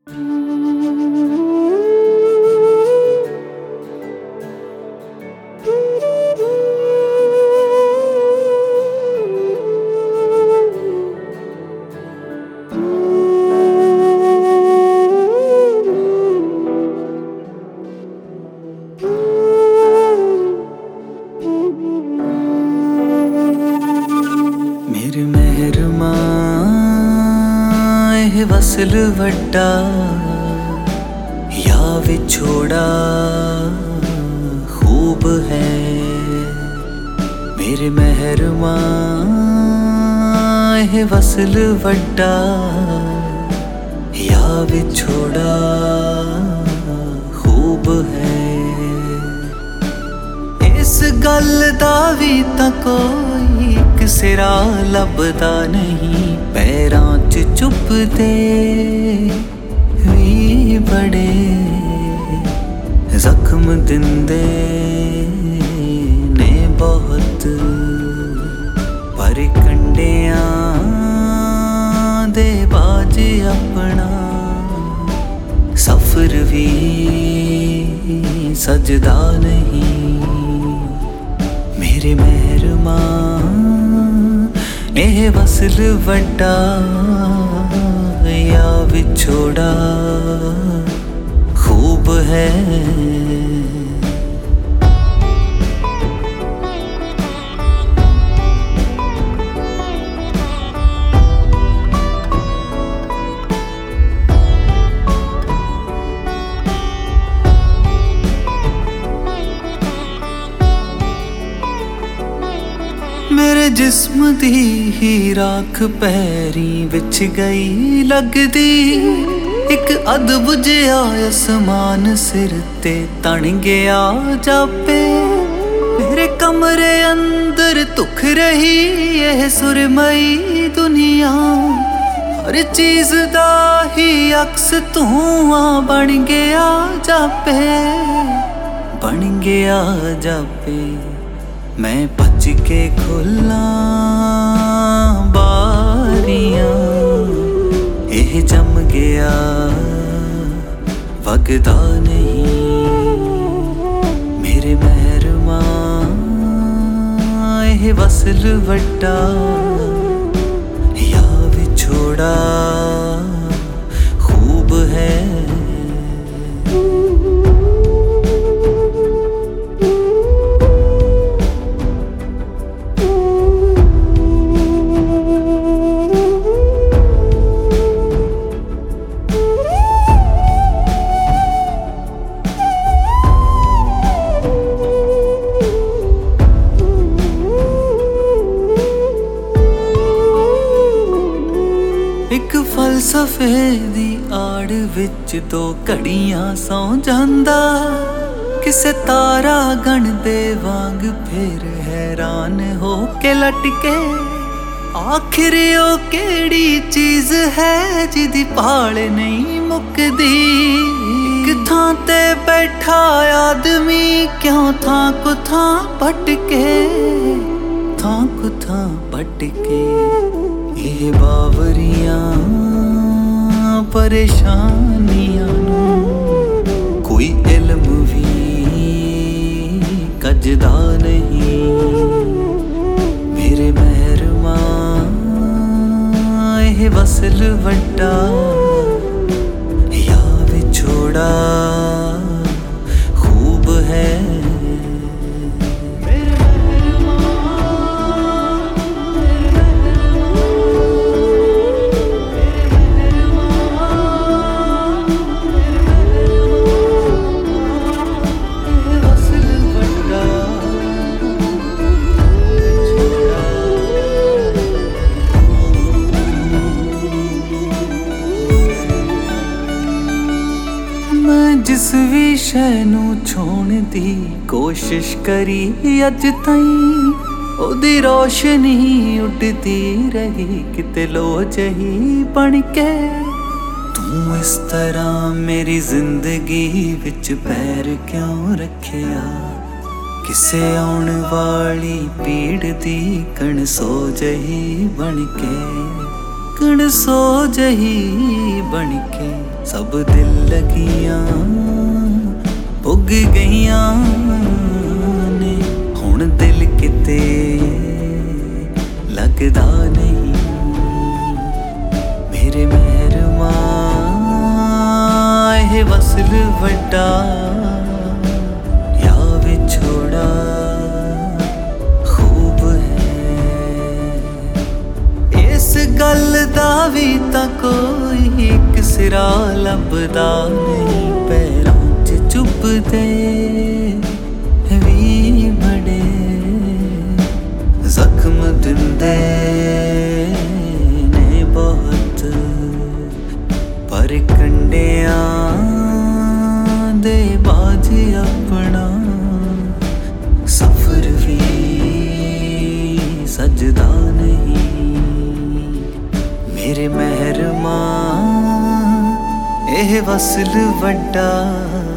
मेरे मेहरमां ਇਹ ਵਸਲ ਵੱਡਾ या विछोड़ा खूब है। मेरे मेहरमां ਇਹ वसल ਵੱਡਾ या विछोड़ा खूब है। इस गल दा भी तां कोई एक सिरा लभदा नहीं, पैरां च चुभदे भी बड़े जख्म दिंदे ने बहुत, पर कंडियां दे बाज अपना सफर भी सजदा नहीं। मेरे मेहरमां ਇਹ ਵਸਲ ਵੱਡਾ या विछोड़ा खूब है। मेरे जिस्म दी ही राख पैरी विच गई लगदी, एक अदब जिहा आसमान सिर ते तन गया जापे। मेरे कमरे अंदर दुख रही यह सुरमई दुनिया, हर चीज दा ही अक्स धुआं बन गया जापे, बन गया जापे। मैं भज के खोला बारियां, यह जम गया वगदा नहीं। मेरे मेहरमां यह वसल वड्डा या विछोड़ा खूब है। एक फलसफे दी आड़ विच दो घड़ियां सौ जांदा, किसे तारा गण दे वांग फिर हैरान हो के लटके। आखिर ओ केड़ी चीज है जिदी भाल नहीं मुकदी। एक थां ते बैठा आदमी क्यों थां को थां भटके, थां को थां भटके। ये बावरियां परेशानियां कोई इल्म भी कजदा नहीं। मेरे मेहरमां ये वसल वड्डा या विछोड़ा खूब है। जिस विषय नूं छोण दी कोशिश करी अज ताईं, ओदी रोशनी उड़दी रही किते लो जही बन के। तू इस तरह मेरी जिंदगी विच पैर क्यों रखिया, किसे आउण वाली पीड़ दी कणसो जही बन के, कणसो जही बन के। सब दिल लगियां पुग गईयां ने हुण दिल किते लगदा नहीं। मेरे मेहरमा ये वसल वड्डा या विछोड़ा खूब है। इस गल दा भी तां कोई एक सिरा लभदा नहीं। पैरां च चुभदे भी बड़े जख्म दिंदे ने बहुत, पर कंडियां दे बाज अपना सफर भी सजदा नहीं। मेरे मेहरमा एह वसल वड्डा